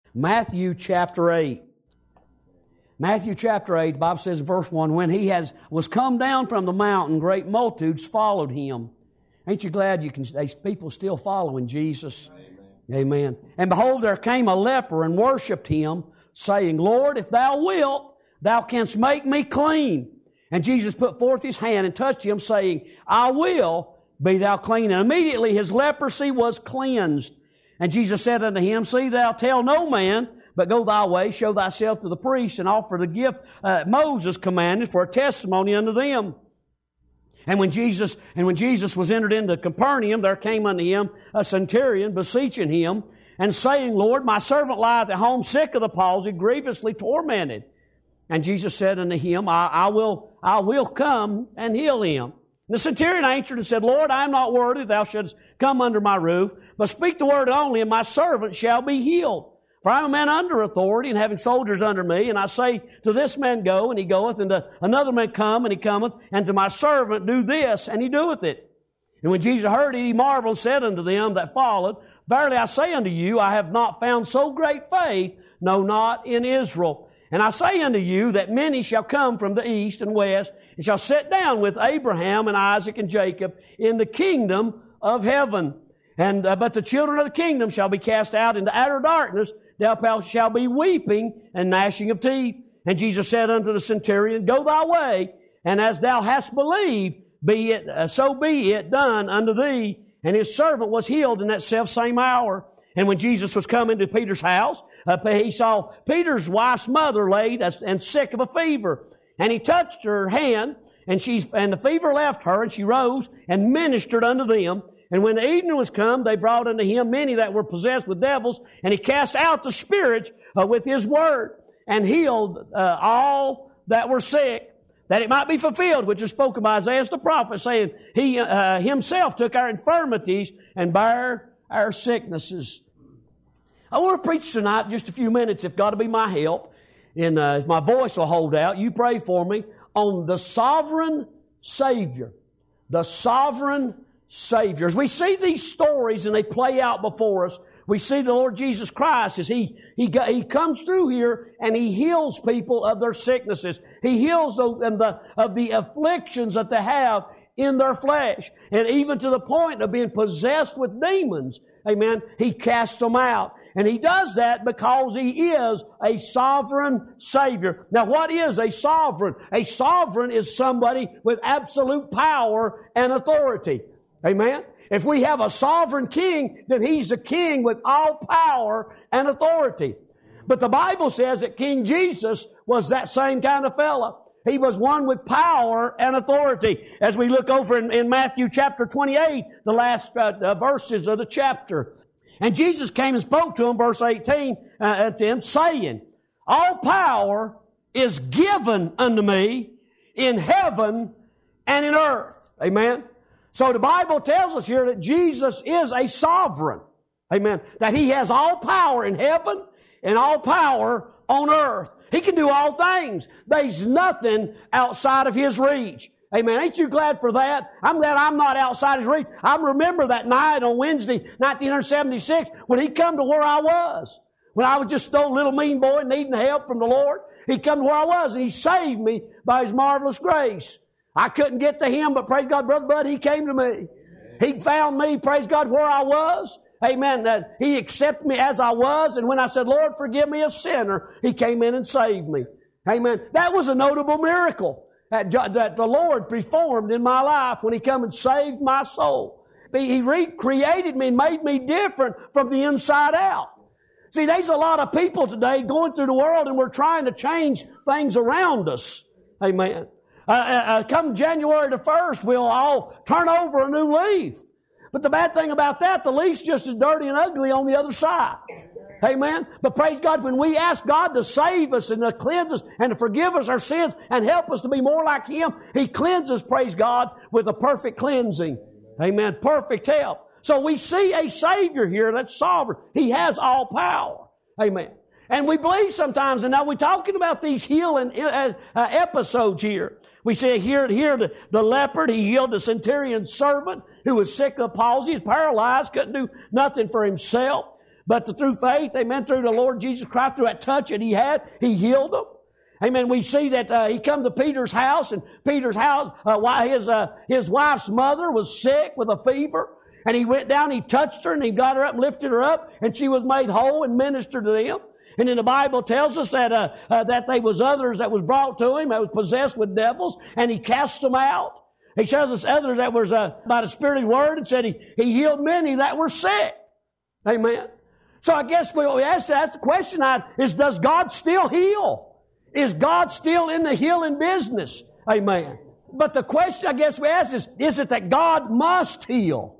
Matthew chapter 8. Matthew chapter 8, the Bible says in verse 1, when he was come down from the mountain, great multitudes followed him. Ain't you glad these people still following Jesus? Amen. Amen. And behold, there came a leper and worshipped him, saying, Lord, if thou wilt, thou canst make me clean. And Jesus put forth his hand and touched him, saying, I will, be thou clean. And immediately his leprosy was cleansed. And Jesus said unto him, See thou tell no man, but go thy way, show thyself to the priest, and offer the gift Moses commanded for a testimony unto them. And when Jesus was entered into Capernaum, there came unto him a centurion, beseeching him, and saying, Lord, my servant lieth at home sick of the palsy, grievously tormented. And Jesus said unto him, I will come and heal him. And the centurion answered and said, Lord, I am not worthy thou shouldst come under my roof, but speak the word only, and my servant shall be healed. For I am a man under authority, and having soldiers under me, and I say to this man, Go, and he goeth, and to another man, Come, and he cometh, and to my servant, Do this, and he doeth it. And when Jesus heard it, he marveled and said unto them that followed, Verily I say unto you, I have not found so great faith, no, not in Israel. And I say unto you that many shall come from the east and west, and shall sit down with Abraham and Isaac and Jacob in the kingdom of heaven. And but the children of the kingdom shall be cast out into outer darkness. There shall be weeping and gnashing of teeth. And Jesus said unto the centurion, Go thy way, and as thou hast believed, so be it done unto thee. And his servant was healed in that selfsame hour. And when Jesus was come into Peter's house, he saw Peter's wife's mother laid and sick of a fever. And he touched her hand, and the fever left her, and she rose and ministered unto them. And when the evening was come, they brought unto him many that were possessed with devils, and he cast out the spirits with his word, and healed all that were sick, that it might be fulfilled, which is spoken by Isaiah the prophet, saying, He himself took our infirmities and bare our sicknesses. I want to preach tonight just a few minutes, if God will be my help, and if my voice will hold out, you pray for me, on the sovereign Savior. The sovereign Savior. As we see these stories and they play out before us, we see the Lord Jesus Christ as He comes through here and He heals people of their sicknesses. He heals them of the afflictions that they have in their flesh. And even to the point of being possessed with demons. Amen. He casts them out. And He does that because He is a sovereign Savior. Now, what is a sovereign? A sovereign is somebody with absolute power and authority. Amen? If we have a sovereign king, then He's a king with all power and authority. But the Bible says that King Jesus was that same kind of fella. He was one with power and authority. As we look over in Matthew chapter 28, the last verses of the chapter. And Jesus came and spoke to him, verse 18, to him, saying, All power is given unto me in heaven and in earth. Amen? So the Bible tells us here that Jesus is a sovereign. Amen? That He has all power in heaven and all power on earth. He can do all things. There's nothing outside of His reach. Amen. Ain't you glad for that? I'm glad I'm not outside His reach. I remember that night on Wednesday, 1976, when He come to where I was. When I was just a little mean boy needing help from the Lord. He come to where I was and He saved me by His marvelous grace. I couldn't get to Him, but praise God, Brother Bud, He came to me. He found me, praise God, where I was. Amen. He accepted me as I was. And when I said, Lord, forgive me a sinner, He came in and saved me. Amen. That was a notable miracle that the Lord performed in my life when He come and saved my soul. He recreated me and made me different from the inside out. See, there's a lot of people today going through the world and we're trying to change things around us. Amen. Come January the 1st, we'll all turn over a new leaf. But the bad thing about that, the leaf's just as dirty and ugly on the other side. Amen. But praise God, when we ask God to save us and to cleanse us and to forgive us our sins and help us to be more like Him, He cleanses, praise God, with a perfect cleansing. Amen. Perfect help. So we see a Savior here that's sovereign. He has all power. Amen. And we believe sometimes, and now we're talking about these healing episodes here. We see here the leopard, he healed the centurion's servant who was sick of palsy, he was paralyzed, couldn't do nothing for himself. But through faith, amen, through the Lord Jesus Christ, through that touch that He had, He healed them. Amen. We see that He come to Peter's house, and Peter's house, his wife's mother was sick with a fever. And He went down, He touched her, and He got her up and lifted her up, and she was made whole and ministered to them. And then the Bible tells us that there was others that was brought to Him that was possessed with devils, and He cast them out. He shows us others that was by the Spirit of the Word, and said He healed many that were sick. Amen. So I guess we ask the question is, does God still heal? Is God still in the healing business? Amen. But the question I guess we ask is it that God must heal?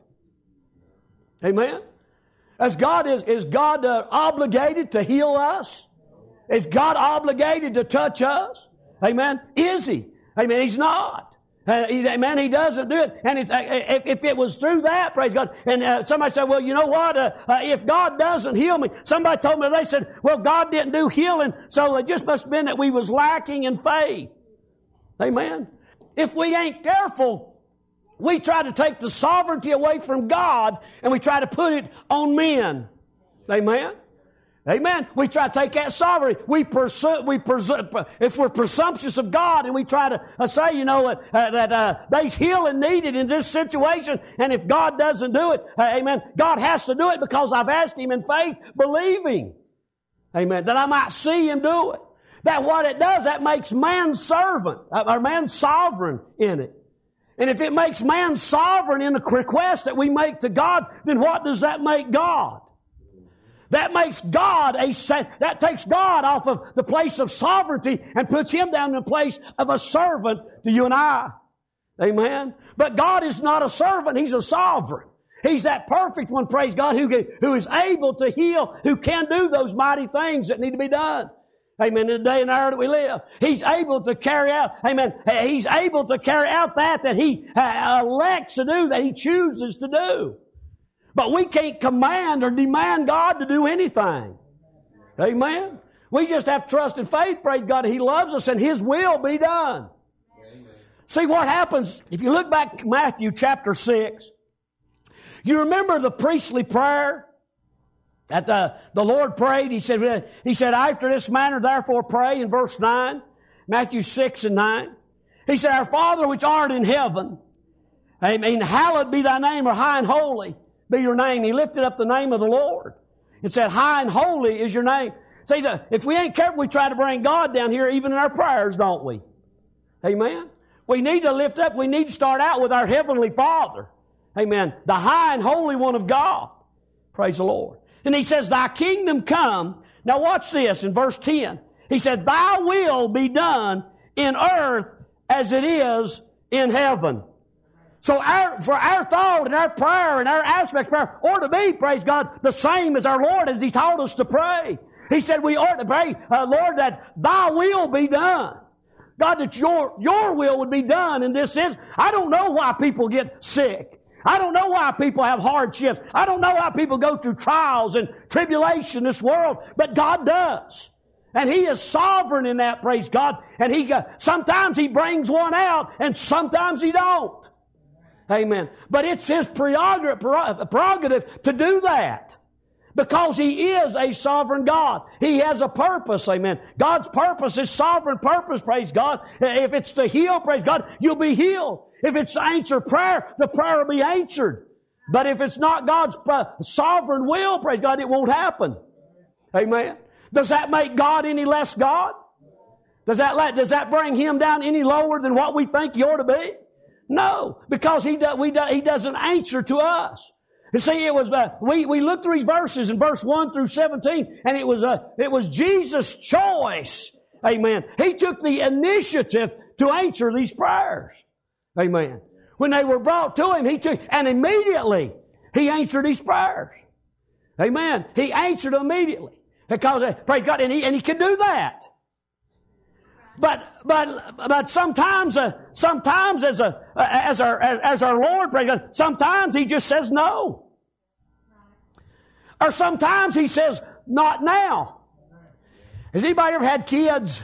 Amen. Is God obligated to heal us? Is God obligated to touch us? Amen. Is He? Amen. He's not. Amen. He doesn't do it. And if it was through that, praise God. And somebody said, well, you know what? If God doesn't heal me, somebody told me, they said, well, God didn't do healing, so it just must have been that we was lacking in faith. Amen. If we ain't careful, we try to take the sovereignty away from God, and we try to put it on men. Amen? Amen. We try to take that sovereignty. If we're presumptuous of God, and we try to say, you know, that there's healing needed in this situation, and if God doesn't do it, amen, God has to do it because I've asked Him in faith, believing, amen, that I might see Him do it. That what it does, that makes man servant, or man sovereign in it. And if it makes man sovereign in the request that we make to God, then what does that make God? That makes God that takes God off of the place of sovereignty and puts Him down in the place of a servant to you and I. Amen. But God is not a servant, He's a sovereign. He's that perfect one, praise God, who is able to heal, who can do those mighty things that need to be done. Amen. In the day and hour that we live, He's able to carry out, amen, He's able to carry out that He elects to do, that He chooses to do. But we can't command or demand God to do anything. Amen. We just have trust and faith, praise God, that He loves us and His will be done. Amen. See what happens, if you look back to Matthew chapter 6, you remember the priestly prayer that the Lord prayed. He said, after this manner, therefore pray, in verse 9, Matthew 6 and 9. He said, our Father which art in heaven, amen, hallowed be thy name, or high and holy be your name. He lifted up the name of the Lord and said, high and holy is your name. See, if we ain't careful, we try to bring God down here even in our prayers, don't we? Amen. We need to lift up, we need to start out with our Heavenly Father. Amen. The high and holy one of God. Praise the Lord. And He says, thy kingdom come. Now watch this in verse 10. He said, thy will be done in earth as it is in heaven. So for our thought and our prayer and our aspect of prayer ought to be, praise God, the same as our Lord as He taught us to pray. He said we ought to pray, Lord, that thy will be done. God, that your will would be done in this sense. I don't know why people get sick. I don't know why people have hardships. I don't know why people go through trials and tribulation in this world, but God does. And He is sovereign in that, praise God. And sometimes He brings one out and sometimes He don't. Amen. But it's His prerogative to do that. Because He is a sovereign God. He has a purpose, amen. God's purpose is sovereign purpose, praise God. If it's to heal, praise God, you'll be healed. If it's to answer prayer, the prayer will be answered. But if it's not God's sovereign will, praise God, it won't happen. Amen. Does that make God any less God? Does that bring Him down any lower than what we think He ought to be? No, because He doesn't answer to us. You see, it was we looked through these verses in verse 1 through 17, and it was Jesus' choice. Amen. He took the initiative to answer these prayers. Amen. When they were brought to Him, and immediately He answered these prayers. Amen. He answered them immediately because praise God, and He can do that. But sometimes as our Lord, praise God, sometimes He just says no. Or sometimes He says, not now. Has anybody ever had kids?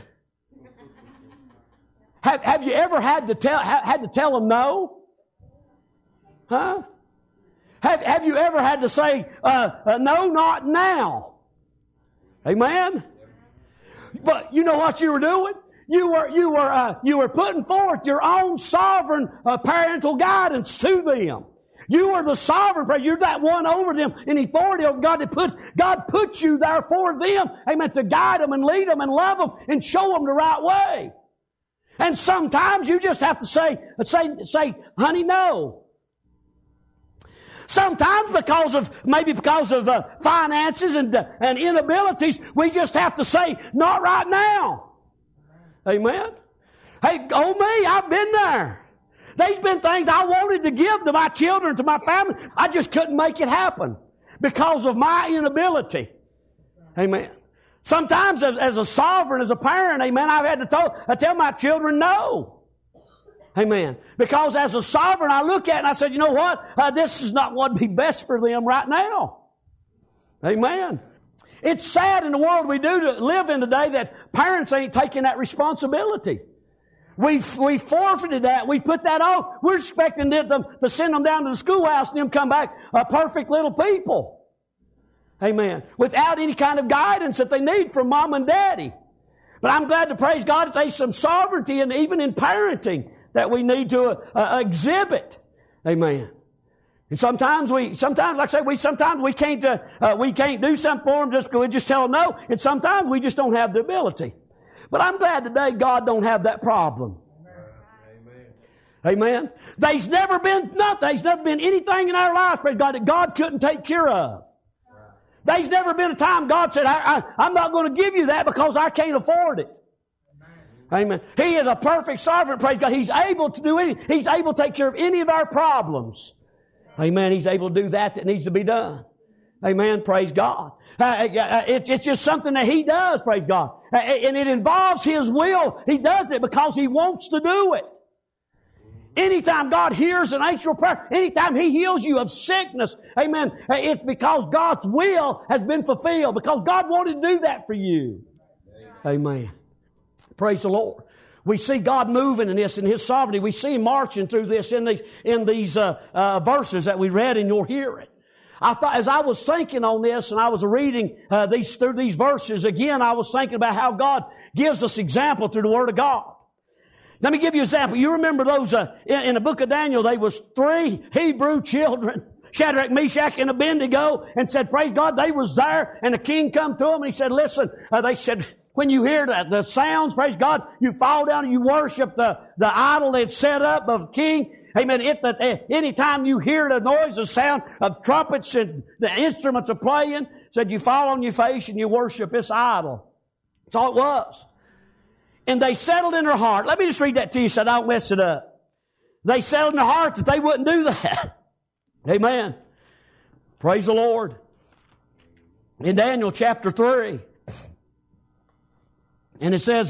Have you ever had to tell them no? Huh? Have you ever had to say, no, not now? Amen? But you know what you were doing? You were putting forth your own sovereign parental guidance to them. You were the sovereign parent. You're that one over them in authority over God. God put you there for them. Amen. To guide them and lead them and love them and show them the right way. And sometimes you just have to say, honey, no. Sometimes because of finances and inabilities, we just have to say, not right now. Amen. Hey, oh me, I've been there. There's been things I wanted to give to my children, to my family. I just couldn't make it happen because of my inability. Amen. Sometimes as a sovereign, as a parent, amen, I've had to tell my children no. Amen. Because as a sovereign, I look at it and I said, you know what? This is not what would be best for them right now. Amen. It's sad in the world we do to live in today that parents ain't taking that responsibility. We forfeited that. We put that on. We're expecting them to send them down to the schoolhouse and them come back perfect little people. Amen. Without any kind of guidance that they need from mom and daddy. But I'm glad to praise God that there's some sovereignty and even in parenting that we need to exhibit. Amen. And sometimes we can't do something for them. We just tell them no. And sometimes we just don't have the ability. But I'm glad today God don't have that problem. Amen. There's never been anything in our lives, praise God, that God couldn't take care of. There's never been a time God said, I'm not going to give you that because I can't afford it. Amen. He is a perfect sovereign, praise God. He's able to do anything. He's able to take care of any of our problems. Amen. He's able to do that needs to be done. Amen. Praise God. It's just something that He does, praise God. And it involves His will. He does it because He wants to do it. Anytime God hears an answer prayer, anytime He heals you of sickness, amen, it's because God's will has been fulfilled, because God wanted to do that for you. Amen. Praise the Lord. We see God moving in this, in His sovereignty. We see Him marching through this in these verses that we read in your hearing. I thought, as I was thinking on this and I was reading through these verses, again, I was thinking about how God gives us example through the Word of God. Let me give you an example. You remember those, in the book of Daniel, there was 3 Hebrew children, Shadrach, Meshach, and Abednego, and said, praise God, they was there, and the king come to them, and he said, listen, they said, when you hear the sounds, praise God, you fall down and you worship the idol they'd set up of the king. Amen. Anytime you hear the noise, the sound of trumpets and the instruments are playing, said you fall on your face and you worship this idol. That's all it was. And they settled in their heart. Let me just read that to you so I don't mess it up. They settled in their heart that they wouldn't do that. Amen. Praise the Lord. In Daniel chapter 3. And it says,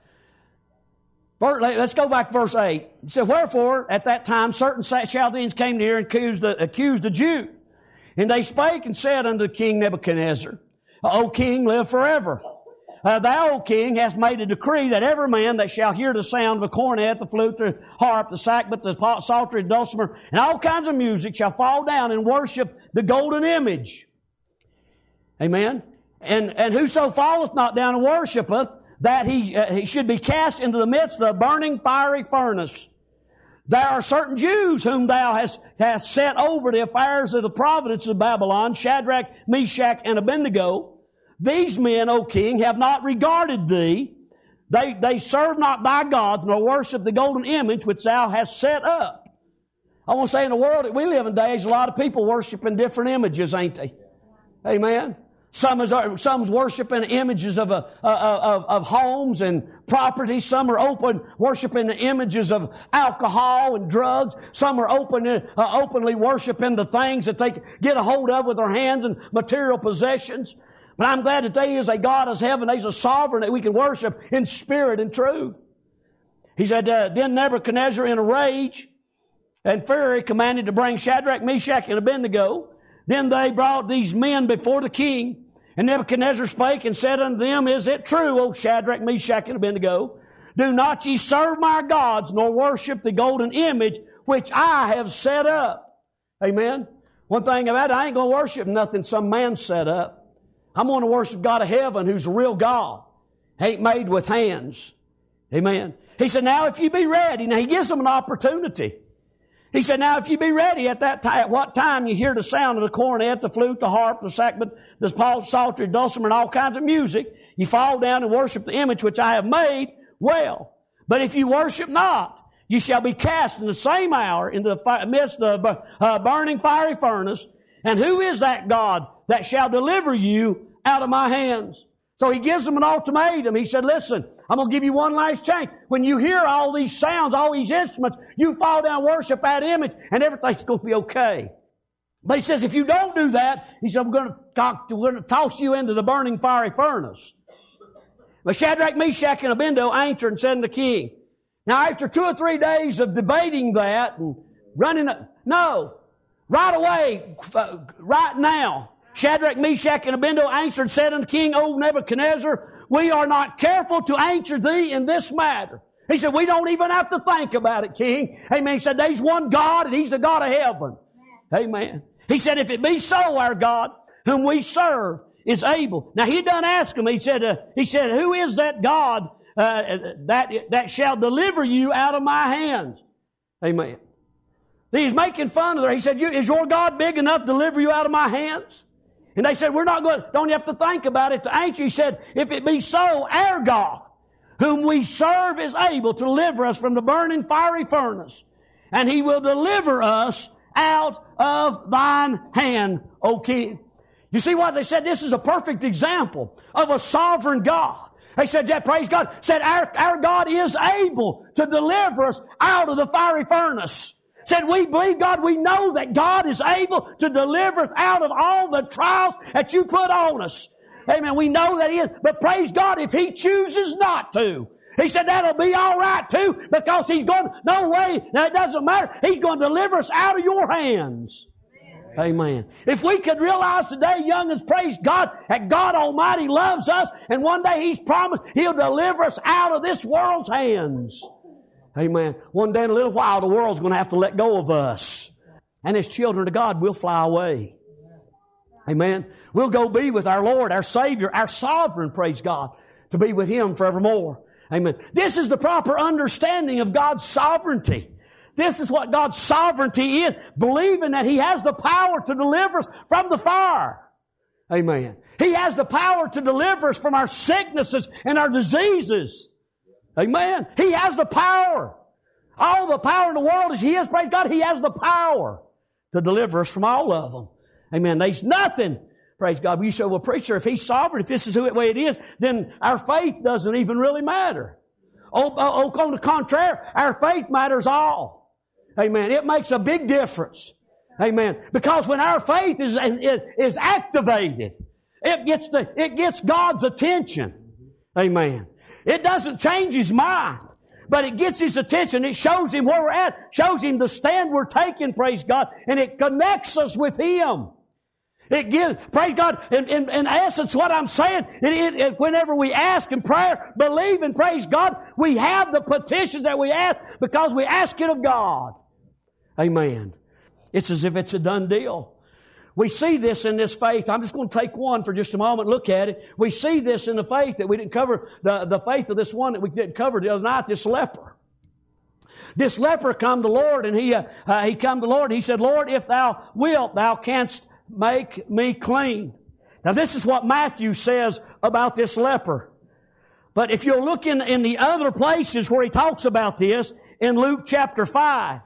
let's go back to verse 8. It said, wherefore, at that time, certain Chaldeans came near and accused the Jew. And they spake and said unto King Nebuchadnezzar, O king, live forever. Thou, O king, hast made a decree that every man that shall hear the sound of the cornet, the flute, the harp, the sackbut, the psaltery, the dulcimer, and all kinds of music shall fall down and worship the golden image. Amen. And whoso falleth not down and worshipeth, that he should be cast into the midst of a burning fiery furnace. There are certain Jews whom thou hast set over the affairs of the province of Babylon, Shadrach, Meshach, and Abednego. These men, O king, have not regarded thee. They serve not thy God, nor worship the golden image which thou hast set up. I want to say, in the world that we live in today, there's a lot of people worshiping different images, ain't they? Amen. Some's worshiping images of homes and property. Some are worshiping the images of alcohol and drugs. Some are openly worshiping the things that they get a hold of with their hands and material possessions. But I'm glad that there is a God of heaven. There's a sovereign that we can worship in spirit and truth. He said, then Nebuchadnezzar in a rage and fury commanded to bring Shadrach, Meshach, and Abednego. Then they brought these men before the king. And Nebuchadnezzar spake and said unto them, Is it true, O Shadrach, Meshach, and Abednego? Do not ye serve my gods, nor worship the golden image which I have set up. Amen. One thing about it, I ain't going to worship nothing some man set up. I'm going to worship God of heaven who's a real God. Ain't made with hands. Amen. He said, now if you be ready. Now he gives them an opportunity. He said, now if you be ready at that time, at what time you hear the sound of the cornet, the flute, the harp, the sackbut, the psaltery, dulcimer, and all kinds of music, you fall down and worship the image which I have made, well. But if you worship not, you shall be cast in the same hour into the midst of a burning fiery furnace. And who is that God that shall deliver you out of my hands? So he gives them an ultimatum. He said, listen, I'm going to give you one last chance. When you hear all these sounds, all these instruments, you fall down and worship that image and everything's going to be okay. But he says, if you don't do that, he said, we're going to toss you into the burning fiery furnace. But Shadrach, Meshach, and Abednego answered and said to the king. Now after 2 or 3 days of debating that and no, right away, right now, Shadrach, Meshach, and Abednego answered and said unto King, O Nebuchadnezzar, we are not careful to answer thee in this matter. He said, we don't even have to think about it, King. Amen. He said, there's one God and He's the God of heaven. Amen. He said, if it be so, our God, whom we serve, is able. Now he done ask him. He said, who is that God that shall deliver you out of my hands? Amen. He's making fun of her. He said, is your God big enough to deliver you out of my hands? And they said, we're not going, don't you have to think about it to answer. He said, if it be so, our God, whom we serve, is able to deliver us from the burning fiery furnace, and He will deliver us out of thine hand, O King. You see what they said? This is a perfect example of a sovereign God. They said, yeah, praise God, said our God is able to deliver us out of the fiery furnace. Said, we believe God, we know that God is able to deliver us out of all the trials that you put on us. Amen. We know that He is. But praise God, if He chooses not to, He said that'll be all right too, because He's going, no way, it doesn't matter. He's going to deliver us out of your hands. Amen. If we could realize today, young'uns, praise God, that God Almighty loves us, and one day He's promised He'll deliver us out of this world's hands. Amen. One day in a little while, the world's going to have to let go of us. And as children of God, we'll fly away. Amen. We'll go be with our Lord, our Savior, our Sovereign, praise God, to be with Him forevermore. Amen. This is the proper understanding of God's sovereignty. This is what God's sovereignty is, believing that He has the power to deliver us from the fire. Amen. He has the power to deliver us from our sicknesses and our diseases. Amen. He has the power. All the power in the world is His. Praise God. He has the power to deliver us from all of them. Amen. There's nothing. Praise God. You say, well, preacher, if He's sovereign, if this is the way it is, then our faith doesn't even really matter. On the contrary, our faith matters all. Amen. It makes a big difference. Amen. Because when our faith is activated, it gets God's attention. Amen. It doesn't change His mind, but it gets His attention. It shows Him where we're at, shows Him the stand we're taking, praise God, and it connects us with Him. It gives, praise God, in essence what I'm saying, whenever we ask in prayer, believe and praise God, we have the petitions that we ask because we ask it of God. Amen. It's as if it's a done deal. We see this in this faith. I'm just going to take one for just a moment, look at it. We see this in the faith that we didn't cover, the faith of this one that we didn't cover the other night, this leper. This leper come to the Lord, and he come to the Lord, and he said, Lord, if Thou wilt, Thou canst make me clean. Now this is what Matthew says about this leper. But if you'll look in the other places where he talks about this, in Luke chapter 5.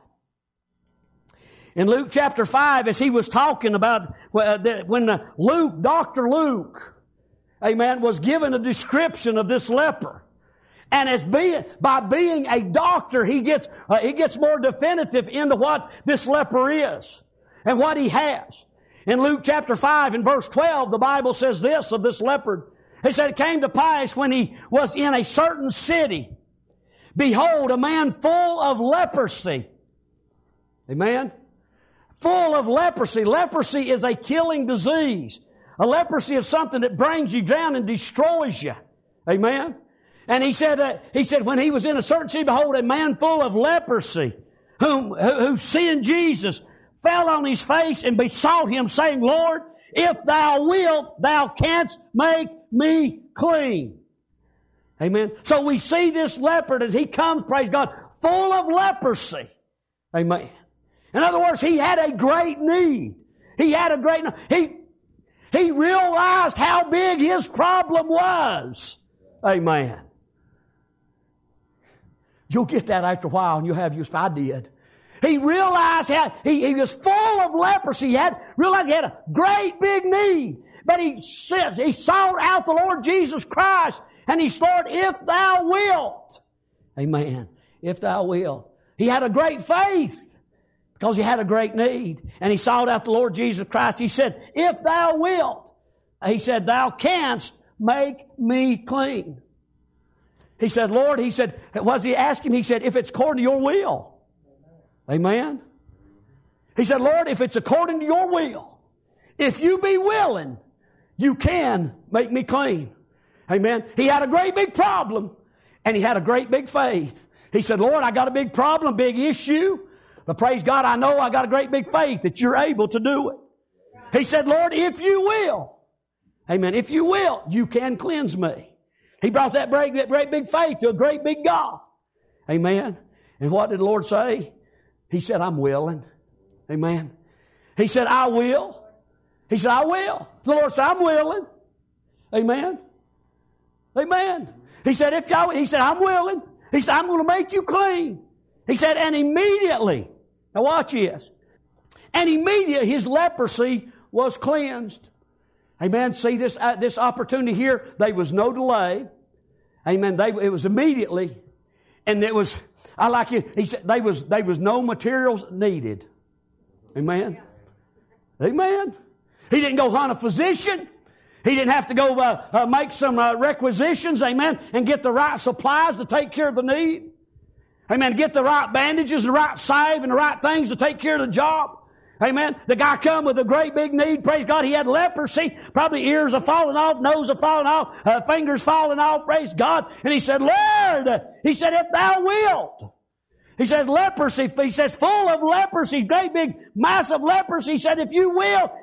In Luke chapter 5, as he was talking about when Dr. Luke, amen, was given a description of this leper. And by being a doctor, he gets more definitive into what this leper is and what he has. In Luke chapter 5 and verse 12, the Bible says this of this leper. He said, it came to pass when he was in a certain city, behold, a man full of leprosy. Amen? Full of leprosy. Leprosy is a killing disease. A leprosy is something that brings you down and destroys you. Amen? And he said, when he was in a certain city, behold, a man full of leprosy, who seeing Jesus, fell on his face and besought him, saying, Lord, if thou wilt, thou canst make me clean. Amen. So we see this leper that he comes, praise God, full of leprosy. Amen. In other words, he had a great need. He had a great need. He realized how big his problem was. Amen. You'll get that after a while and you'll have your, I did. He realized how he was full of leprosy. He realized he had a great big need. But he sought out the Lord Jesus Christ and he started, if thou wilt. Amen. If thou wilt. He had a great faith because he had a great need. And he sought out the Lord Jesus Christ. He said, if thou wilt. He said, thou canst make me clean. He said, Lord, he said, was he asking? He said, if it's according to your will. Amen. He said, Lord, if it's according to your will, if you be willing, you can make me clean. Amen. He had a great big problem and he had a great big faith. He said, Lord, I got a big problem, big issue, but praise God, I know I got a great big faith that you're able to do it. He said, Lord, if you will, amen, if you will, you can cleanse me. He brought that great big faith to a great big God. Amen. And what did the Lord say? He said, I'm willing. Amen. He said, I will. He said, I will. The Lord said, I'm willing. Amen. Amen. He said, I'm willing. He said, I'm going to make you clean. He said, and immediately, now watch this, and immediately his leprosy was cleansed. Amen. See this opportunity here. There was no delay. Amen. It was immediately, and it was. I like it. He said there was no materials needed. Amen. Amen. He didn't go hunt a physician. He didn't have to go make some requisitions. Amen. And get the right supplies to take care of the need. Amen. Get the right bandages, the right salve, and the right things to take care of the job. Amen. The guy come with a great big need. Praise God. He had leprosy. Probably ears are falling off, nose are falling off, fingers falling off. Praise God. And he said, Lord, he said, if thou wilt. He says leprosy. He says full of leprosy, great big massive leprosy. He said, if you will,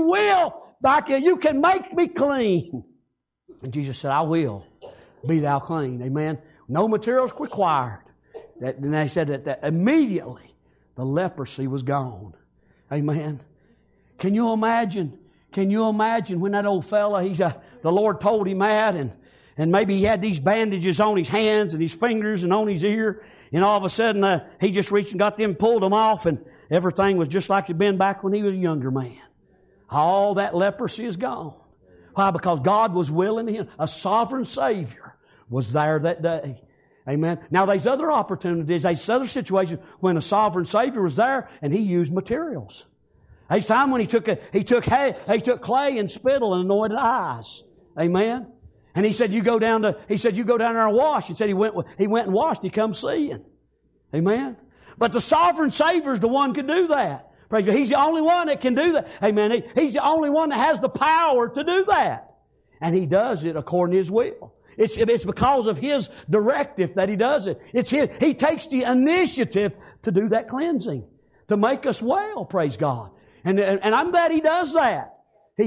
you can make me clean. And Jesus said, I will. Be thou clean. Amen. No materials required. And they said that immediately the leprosy was gone. Amen. Can you imagine? Can you imagine when that old fella, the Lord told him that, and maybe he had these bandages on his hands and his fingers and on his ear, and all of a sudden he just reached and got them, pulled them off, and everything was just like it had been back when he was a younger man. All that leprosy is gone. Why? Because God was willing to him. A sovereign Savior was there that day. Amen. Now there's other opportunities, there's other situations when a sovereign Savior was there and He used materials. There's time when He took clay and spittle and anointed eyes. Amen. And He said, you go down there and wash. He said He went and washed. He come seeing. Amen. But the sovereign Savior is the one who can do that. Praise God. He's the only one that can do that. Amen. He's the only one that has the power to do that. And He does it according to His will. It's because of His directive that He does it. He takes the initiative to do that cleansing, to make us well, praise God. And I'm glad He does that. You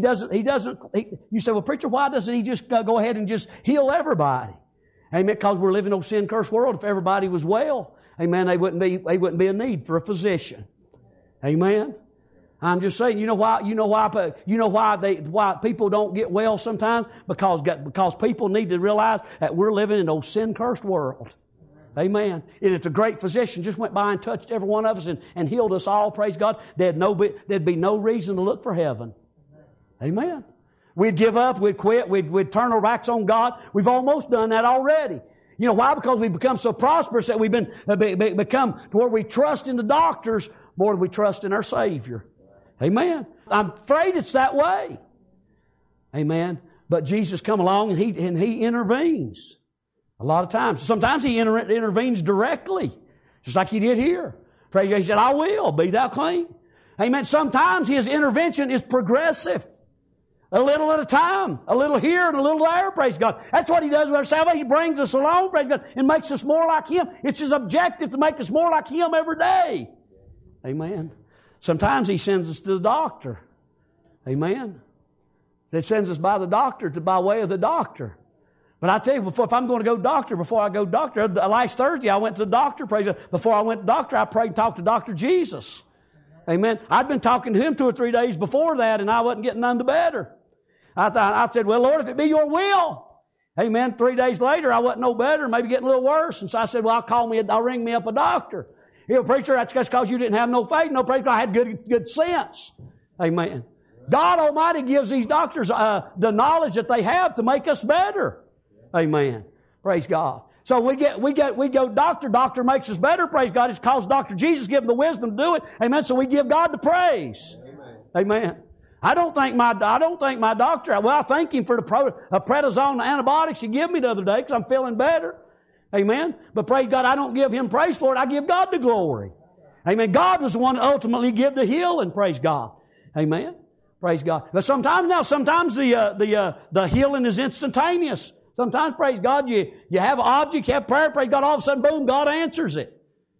say, well, preacher, why doesn't He just go ahead and just heal everybody? Amen. Because we're living in a sin-cursed world. If everybody was well, amen, they wouldn't be a need for a physician. Amen. I'm just saying, you know why people don't get well sometimes? Because people need to realize that we're living in a sin-cursed world. Amen. And if the great physician just went by and touched every one of us and healed us all, praise God, there'd be no reason to look for heaven. Amen. We'd give up, we'd quit, we'd turn our backs on God. We've almost done that already. You know why? Because we've become so prosperous that we've become to where we trust in the doctors more than we trust in our Savior. Amen. I'm afraid it's that way. Amen. But Jesus come along and He intervenes. A lot of times. Sometimes He intervenes directly. Just like He did here. Praise God. He said, I will, be thou clean. Amen. Sometimes His intervention is progressive. A little at a time. A little here and a little there, praise God. That's what He does with our salvation. He brings us along, praise God, and makes us more like Him. It's His objective to make us more like Him every day. Amen. Sometimes He sends us to the doctor. Amen. He sends us by the doctor by way of the doctor. But I tell you, if I'm going to go doctor, before I go doctor, last Thursday I went to the doctor. Praise God. Before I went to the doctor, I prayed and talked to Dr. Jesus. Amen. I'd been talking to him 2 or 3 days before that, and I wasn't getting none the better. I said, well, Lord, if it be your will. Amen. 3 days later, I wasn't no better, maybe getting a little worse. And so I said, well, I'll ring me up a doctor. He'll, preacher, that's because you didn't have no faith. No, preacher, I had good sense. Amen. God Almighty gives these doctors the knowledge that they have to make us better. Amen. Praise God. So we go doctor makes us better. Praise God. It's because Dr. Jesus gave them the wisdom to do it. Amen. So we give God the praise. Amen. I don't thank my doctor. Well, I thank Him for the prednisone, the antibiotics He gave me the other day because I'm feeling better. Amen. But praise God, I don't give Him praise for it. I give God the glory. Amen. God was the one that ultimately gave the healing. Praise God. Amen. Praise God. But sometimes the healing is instantaneous. Sometimes, praise God, you have an object, you have prayer, praise God, all of a sudden, boom, God answers it.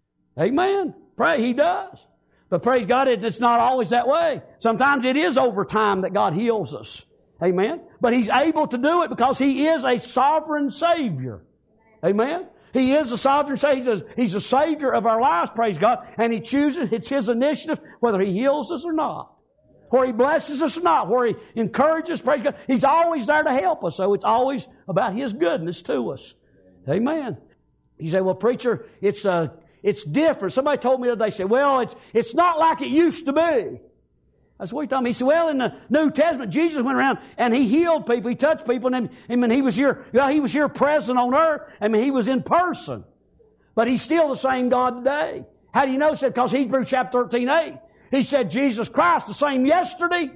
Amen. Pray, He does. But praise God, it's not always that way. Sometimes it is over time that God heals us. Amen. But He's able to do it because He is a sovereign Savior. Amen. He is a sovereign Savior. He's a Savior of our lives, praise God. And He chooses, it's His initiative, whether He heals us or not. Where He blesses us or not, where He encourages, praise God. He's always there to help us. So it's always about His goodness to us. Amen. You say, well, preacher, it's different. Somebody told me the other day, said, well, it's not like it used to be. That's what he told me. He said, well, in the New Testament, Jesus went around and He healed people. He touched people. And He was here present on earth. He was in person. But He's still the same God today. How do you know? He said, because Hebrews chapter 13:8. He said, Jesus Christ, the same yesterday,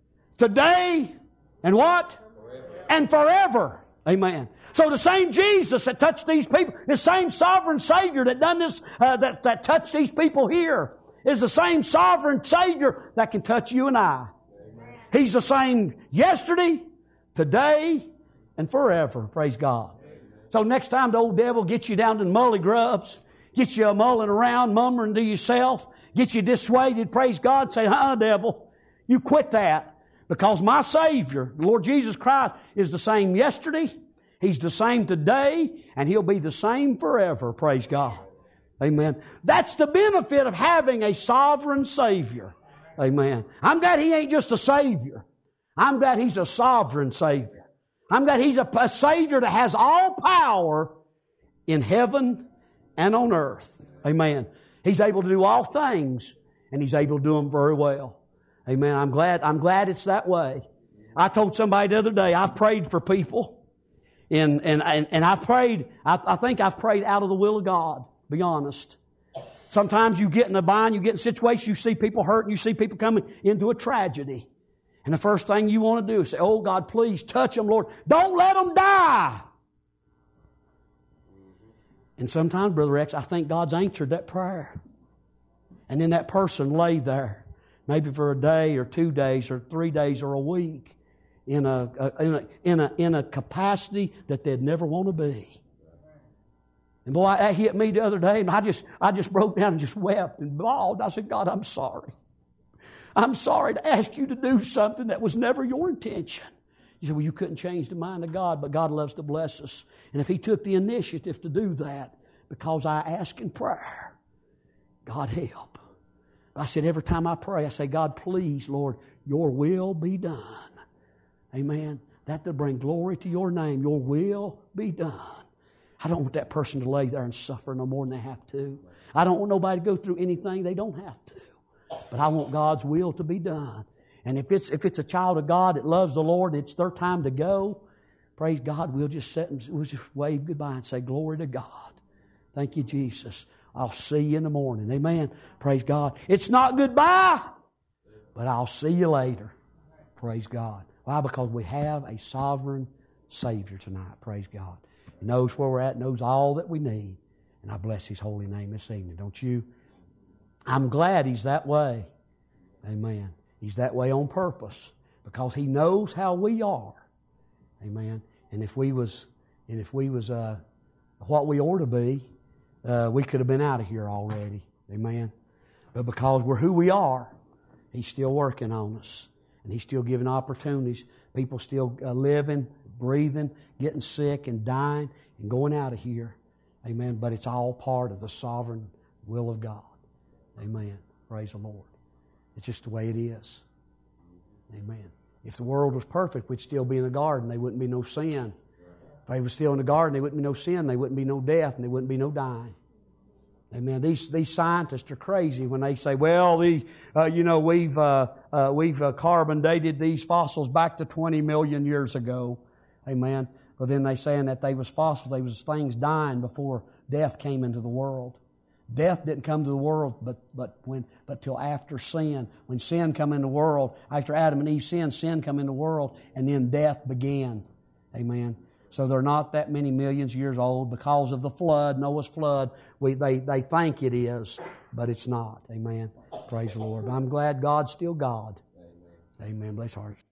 today, and what? And forever. Amen. So the same Jesus that touched these people, the same sovereign Savior that done this, that touched these people here, is the same sovereign Savior that can touch you and I. Amen. He's the same yesterday, today, and forever. Praise God. Amen. So next time the old devil gets you down to the mully grubs, gets you mulling around, murmuring to yourself, get you dissuaded, praise God, say, devil, you quit that. Because my Savior, the Lord Jesus Christ, is the same yesterday, He's the same today, and He'll be the same forever, praise God. Amen. That's the benefit of having a sovereign Savior. Amen. I'm glad He ain't just a Savior. I'm glad He's a sovereign Savior. I'm glad He's a Savior that has all power in heaven and on earth. Amen. He's able to do all things, and He's able to do them very well. Amen. I'm glad it's that way. I told somebody the other day, I've prayed for people, and I've prayed, I think I've prayed out of the will of God, be honest. Sometimes you get in a bind, you get in situations, you see people hurt, and you see people coming into a tragedy. And the first thing you want to do is say, oh God, please touch them, Lord. Don't let them die. And sometimes, Brother Rex, I think God's answered that prayer. And then that person lay there, maybe for a day or 2 days or 3 days or a week, in a capacity that they'd never want to be. And boy, that hit me the other day, and I just broke down and just wept and bawled. I said, God, I'm sorry. I'm sorry to ask you to do something that was never your intention. You say, well, you couldn't change the mind of God, but God loves to bless us. And if He took the initiative to do that, because I ask in prayer, God help. I said, every time I pray, I say, God, please, Lord, your will be done. Amen. That to bring glory to your name. Your will be done. I don't want that person to lay there and suffer no more than they have to. I don't want nobody to go through anything they don't have to. But I want God's will to be done. And if it's a child of God that loves the Lord, it's their time to go, praise God, we'll just wave goodbye and say, glory to God. Thank you, Jesus. I'll see you in the morning. Amen. Praise God. It's not goodbye, but I'll see you later. Praise God. Why? Because we have a sovereign Savior tonight. Praise God. He knows where we're at, knows all that we need. And I bless His holy name this evening. Don't you? I'm glad He's that way. Amen. He's that way on purpose because He knows how we are. Amen. And if we was what we ought to be, we could have been out of here already. Amen. But because we're who we are, He's still working on us. And He's still giving opportunities. People still living, breathing, getting sick and dying and going out of here. Amen. But it's all part of the sovereign will of God. Amen. Praise the Lord. It's just the way it is. Amen. If the world was perfect, we'd still be in the garden. There wouldn't be no sin. If they were still in the garden, there wouldn't be no sin. There wouldn't be no death, and there wouldn't be no dying. Amen. These scientists are crazy when they say, "Well, we've carbon dated these fossils back to 20 million years ago." Amen. But then they saying that they was fossils, they was things dying before death came into the world. Death didn't come to the world, but till after sin. When sin come in the world, after Adam and Eve sinned, sin come in the world, and then death began. Amen. So they're not that many millions of years old because of the flood, Noah's flood. They think it is, but it's not. Amen. Praise the Lord. I'm glad God's still God. Amen. Bless our hearts.